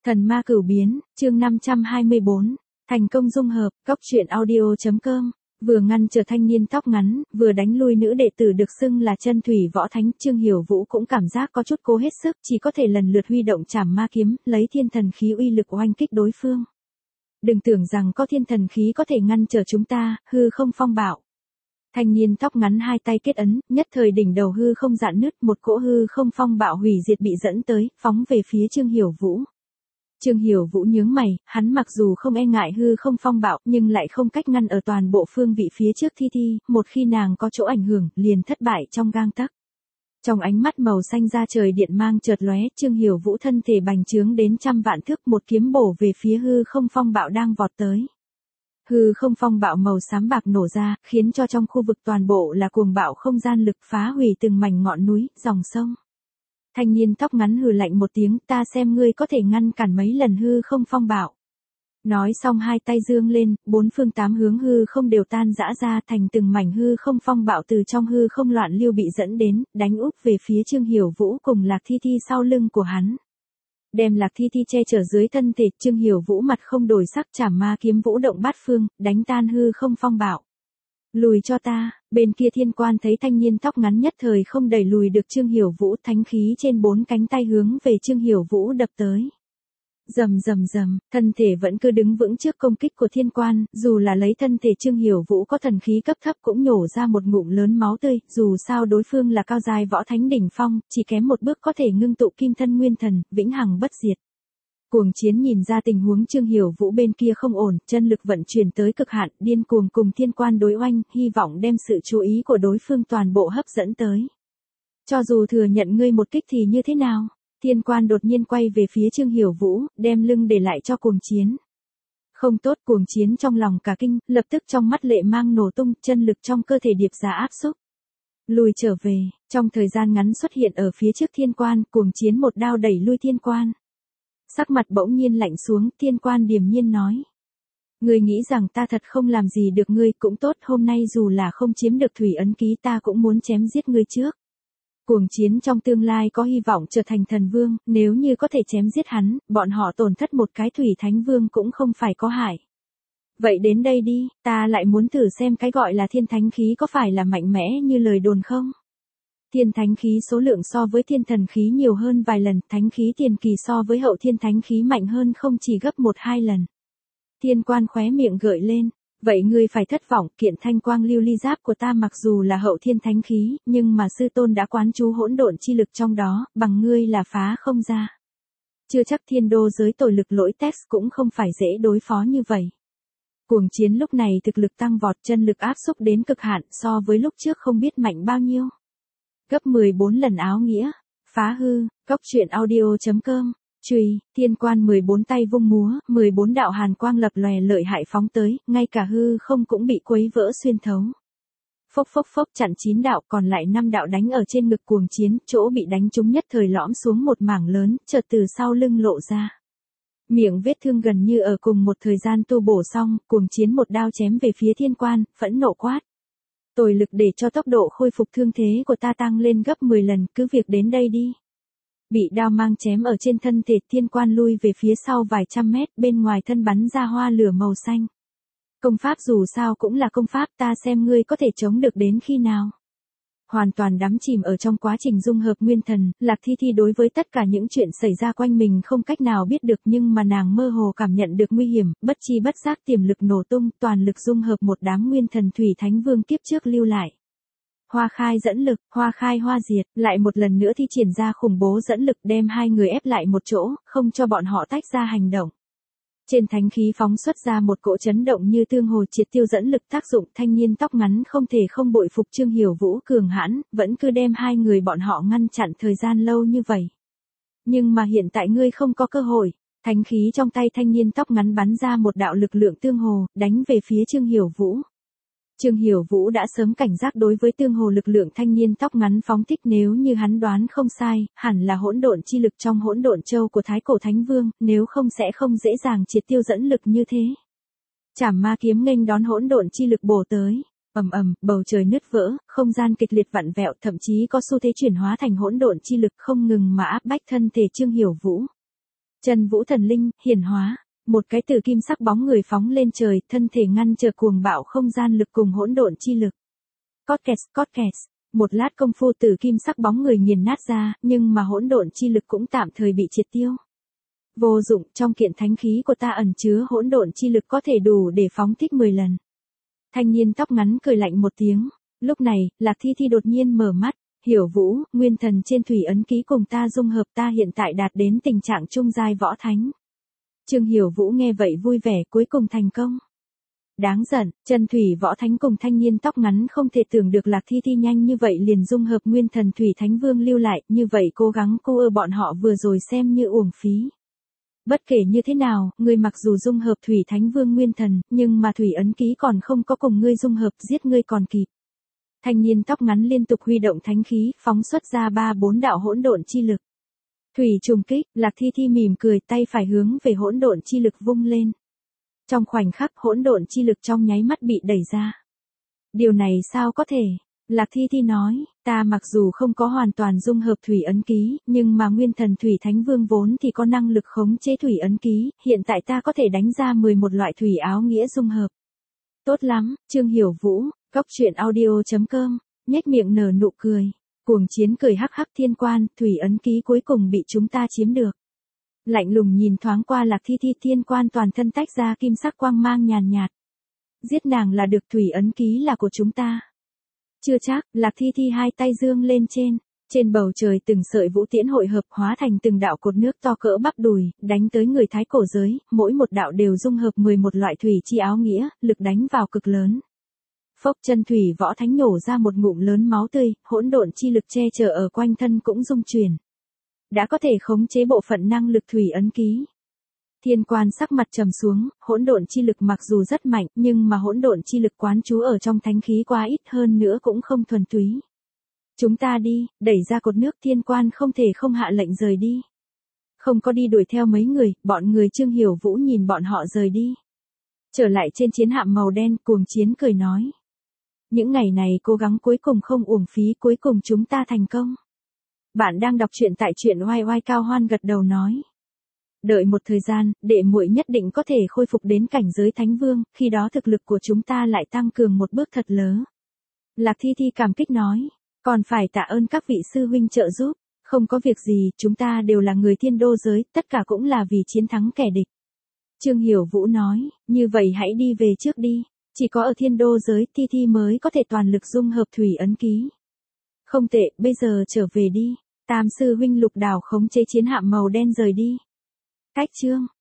Thần ma cửu biến, chương 524, thành công dung hợp, góc truyện audio.com, vừa ngăn trở thanh niên tóc ngắn, vừa đánh lui nữ đệ tử được xưng là chân thủy võ thánh. Trương Hiểu Vũ cũng cảm giác có chút cố hết sức, chỉ có thể lần lượt huy động trảm ma kiếm, lấy thiên thần khí uy lực oanh kích đối phương. Đừng tưởng rằng có thiên thần khí có thể ngăn trở chúng ta, hư không phong bạo. Thanh niên tóc ngắn hai tay kết ấn, nhất thời đỉnh đầu hư không rạn nứt, một cỗ hư không phong bạo hủy diệt bị dẫn tới, phóng về phía Trương Hiểu Vũ. Trương Hiểu Vũ nhướng mày, hắn mặc dù không e ngại hư không phong bạo, nhưng lại không cách ngăn ở toàn bộ phương vị phía trước Thi, một khi nàng có chỗ ảnh hưởng, liền thất bại trong gang tấc. Trong ánh mắt màu xanh da trời điện mang chợt lóe, Trương Hiểu Vũ thân thể bành trướng đến trăm vạn thước, một kiếm bổ về phía hư không phong bạo đang vọt tới. Hư không phong bạo màu xám bạc nổ ra, khiến cho trong khu vực toàn bộ là cuồng bạo không gian lực, phá hủy từng mảnh ngọn núi, dòng sông. Thanh niên tóc ngắn hừ lạnh một tiếng, ta xem ngươi có thể ngăn cản mấy lần hư không phong bạo. Nói xong hai tay dương lên, bốn phương tám hướng hư không đều tan rã ra thành từng mảnh hư không phong bạo từ trong hư không loạn lưu bị dẫn đến, đánh úp về phía Trương Hiểu Vũ cùng Lạc Thi sau lưng của hắn. Đem Lạc Thi che chở dưới thân thể, Trương Hiểu Vũ mặt không đổi sắc, trảm ma kiếm vũ động bát phương, đánh tan hư không phong bạo. Lùi cho ta, bên kia Thiên Quan thấy thanh niên tóc ngắn nhất thời không đẩy lùi được Trương Hiểu Vũ, thánh khí trên bốn cánh tay hướng về Trương Hiểu Vũ đập tới. Rầm rầm rầm, thân thể vẫn cứ đứng vững trước công kích của Thiên Quan, dù là lấy thân thể Trương Hiểu Vũ có thần khí cấp thấp cũng nhổ ra một ngụm lớn máu tươi, dù sao đối phương là cao giai võ thánh đỉnh phong, chỉ kém một bước có thể ngưng tụ kim thân nguyên thần, vĩnh hằng bất diệt. Cuồng Chiến nhìn ra tình huống Trương Hiểu Vũ bên kia không ổn, chân lực vận chuyển tới cực hạn, điên cuồng cùng Thiên Quan đối oanh, hy vọng đem sự chú ý của đối phương toàn bộ hấp dẫn tới. Cho dù thừa nhận ngươi một kích thì như thế nào? Thiên Quan đột nhiên quay về phía Trương Hiểu Vũ, đem lưng để lại cho Cuồng Chiến. Không tốt, Cuồng Chiến trong lòng cả kinh, lập tức trong mắt lệ mang nổ tung, chân lực trong cơ thể điệp ra áp xúc. Lùi trở về, trong thời gian ngắn xuất hiện ở phía trước Thiên Quan, Cuồng Chiến một đao đẩy lui Thiên Quan. Sắc mặt bỗng nhiên lạnh xuống, Thiên Quan điềm nhiên nói. Ngươi nghĩ rằng ta thật không làm gì được ngươi, cũng tốt, hôm nay dù là không chiếm được thủy ấn ký ta cũng muốn chém giết ngươi trước. Cuồng Chiến trong tương lai có hy vọng trở thành thần vương, nếu như có thể chém giết hắn, bọn họ tổn thất một cái thủy thánh vương cũng không phải có hại. Vậy đến đây đi, ta lại muốn thử xem cái gọi là thiên thánh khí có phải là mạnh mẽ như lời đồn không? Thiên thánh khí số lượng so với thiên thần khí nhiều hơn vài lần, thánh khí tiền kỳ so với hậu thiên thánh khí mạnh hơn không chỉ gấp 1-2 lần. Thiên Quan khóe miệng gợi lên, vậy ngươi phải thất vọng, kiện thanh quang lưu ly giáp của ta mặc dù là hậu thiên thánh khí, nhưng mà sư tôn đã quán chú hỗn độn chi lực trong đó, bằng ngươi là phá không ra. Chưa chắc thiên đô giới tội lực lỗi test cũng không phải dễ đối phó như vậy. Cuồng Chiến lúc này thực lực tăng vọt, chân lực áp xúc đến cực hạn, so với lúc trước không biết mạnh bao nhiêu. Gấp 14 lần áo nghĩa, phá hư, góc truyện audio.com, chùy, Thiên Quan 14 tay vung múa, 14 đạo hàn quang lập lòe lợi hại phóng tới, ngay cả hư không cũng bị quấy vỡ xuyên thấu. Phốc phốc phốc chặn 9 đạo, còn lại 5 đạo đánh ở trên ngực Cuồng Chiến, chỗ bị đánh trúng nhất thời lõm xuống một mảng lớn, chợt từ sau lưng lộ ra. Miệng vết thương gần như ở cùng một thời gian tu bổ xong, Cuồng Chiến một đao chém về phía Thiên Quan, phẫn nộ quát. Tồi lực để cho tốc độ khôi phục thương thế của ta tăng lên gấp 10 lần, cứ việc đến đây đi. Bị đao mang chém ở trên thân thể, Thiên Quan lui về phía sau vài trăm mét, bên ngoài thân bắn ra hoa lửa màu xanh. Công pháp dù sao cũng là công pháp, ta xem ngươi có thể chống được đến khi nào. Hoàn toàn đắm chìm ở trong quá trình dung hợp nguyên thần, Lạc Thi đối với tất cả những chuyện xảy ra quanh mình không cách nào biết được, nhưng mà nàng mơ hồ cảm nhận được nguy hiểm, bất chi bất giác tiềm lực nổ tung, toàn lực dung hợp một đám nguyên thần thủy thánh vương kiếp trước lưu lại. Hoa khai dẫn lực, hoa khai hoa diệt, lại một lần nữa thi triển ra khủng bố dẫn lực đem hai người ép lại một chỗ, không cho bọn họ tách ra hành động. Trên thánh khí phóng xuất ra một cỗ chấn động như tương hồ triệt tiêu dẫn lực tác dụng, thanh niên tóc ngắn không thể không bội phục Trương Hiểu Vũ cường hãn, vẫn cứ đem hai người bọn họ ngăn chặn thời gian lâu như vậy. Nhưng mà hiện tại ngươi không có cơ hội, thánh khí trong tay thanh niên tóc ngắn bắn ra một đạo lực lượng tương hồ, đánh về phía Trương Hiểu Vũ. Trương Hiểu Vũ đã sớm cảnh giác đối với tương hồ lực lượng thanh niên tóc ngắn phóng thích, nếu như hắn đoán không sai, hẳn là hỗn độn chi lực trong hỗn độn châu của Thái Cổ Thánh Vương, nếu không sẽ không dễ dàng triệt tiêu dẫn lực như thế. Trảm ma kiếm nghênh đón hỗn độn chi lực bổ tới, ầm ầm, bầu trời nứt vỡ, không gian kịch liệt vặn vẹo, thậm chí có xu thế chuyển hóa thành hỗn độn chi lực không ngừng mà áp bách thân thể Trương Hiểu Vũ. Chân Vũ thần linh, hiển hóa. Một cái từ kim sắc bóng người phóng lên trời, thân thể ngăn trở cuồng bạo không gian lực cùng hỗn độn chi lực. Cót kẹt. Một lát công phu từ kim sắc bóng người nghiền nát ra, nhưng mà hỗn độn chi lực cũng tạm thời bị triệt tiêu. Vô dụng, trong kiện thánh khí của ta ẩn chứa hỗn độn chi lực có thể đủ để phóng thích 10 lần. Thanh niên tóc ngắn cười lạnh một tiếng. Lúc này, Lạc Thi Thi đột nhiên mở mắt. Hiểu Vũ, nguyên thần trên thủy ấn ký cùng ta dung hợp, ta hiện tại đạt đến tình trạng trung giai võ thánh. Trương Hiểu Vũ nghe vậy vui vẻ, cuối cùng thành công. Đáng giận, chân thủy võ thánh cùng thanh niên tóc ngắn không thể tưởng được Lạc Thi Thi nhanh như vậy liền dung hợp nguyên thần thủy thánh vương lưu lại, như vậy cố gắng cô bọn họ vừa rồi xem như uổng phí. Bất kể như thế nào, ngươi mặc dù dung hợp thủy thánh vương nguyên thần, nhưng mà thủy ấn ký còn không có cùng ngươi dung hợp, giết ngươi còn kịp. Thanh niên tóc ngắn liên tục huy động thánh khí, phóng xuất ra 3-4 đạo hỗn độn chi lực. Thủy trùng kích, Lạc Thi Thi mỉm cười, tay phải hướng về hỗn độn chi lực vung lên. Trong khoảnh khắc hỗn độn chi lực trong nháy mắt bị đẩy ra. Điều này sao có thể? Lạc Thi Thi nói, ta mặc dù không có hoàn toàn dung hợp thủy ấn ký, nhưng mà nguyên thần thủy thánh vương vốn thì có năng lực khống chế thủy ấn ký, hiện tại ta có thể đánh ra 11 loại thủy áo nghĩa dung hợp. Tốt lắm, Trương Hiểu Vũ, goctruyện.audio.com, nhếch miệng nở nụ cười. Cuồng chiến cười hắc hắc, thiên quan, thủy ấn ký cuối cùng bị chúng ta chiếm được. Lạnh lùng nhìn thoáng qua Lạc Thi Thi, thiên quan toàn thân tách ra kim sắc quang mang nhàn nhạt. Giết nàng là được, thủy ấn ký là của chúng ta. Chưa chắc, Lạc Thi Thi hai tay dương lên trên bầu trời từng sợi vũ tiễn hội hợp hóa thành từng đạo cột nước to cỡ bắp đùi, đánh tới người Thái cổ giới, mỗi một đạo đều dung hợp 11 loại thủy chi áo nghĩa, lực đánh vào cực lớn. Phốc, chân thủy võ thánh nhổ ra một ngụm lớn máu tươi, hỗn độn chi lực che chở ở quanh thân cũng rung chuyển. Đã có thể khống chế bộ phận năng lực thủy ấn ký. Thiên quan sắc mặt trầm xuống, hỗn độn chi lực mặc dù rất mạnh, nhưng mà hỗn độn chi lực quán trú ở trong thánh khí quá ít, hơn nữa cũng không thuần túy. Chúng ta đi, đẩy ra cột nước, thiên quan không thể không hạ lệnh rời đi. Không có đi đuổi theo mấy người, bọn người Trương Hiểu Vũ nhìn bọn họ rời đi. Trở lại trên chiến hạm màu đen, cuồng chiến cười nói. Những ngày này cố gắng cuối cùng không uổng phí, cuối cùng chúng ta thành công. Bạn đang đọc truyện tại truyện oai oai, Cao Hoan gật đầu nói. Đợi một thời gian, đệ muội nhất định có thể khôi phục đến cảnh giới thánh vương, khi đó thực lực của chúng ta lại tăng cường một bước thật lớn. Lạc Thi Thi cảm kích nói, còn phải tạ ơn các vị sư huynh trợ giúp, không có việc gì, chúng ta đều là người thiên đô giới, tất cả cũng là vì chiến thắng kẻ địch. Trương Hiểu Vũ nói, như vậy hãy đi về trước đi, chỉ có ở thiên đô giới Thi Thi mới có thể toàn lực dung hợp thủy ấn ký. Không tệ, bây giờ trở về đi. Tam sư huynh Lục Đào khống chế chiến hạm màu đen rời đi. Cách chương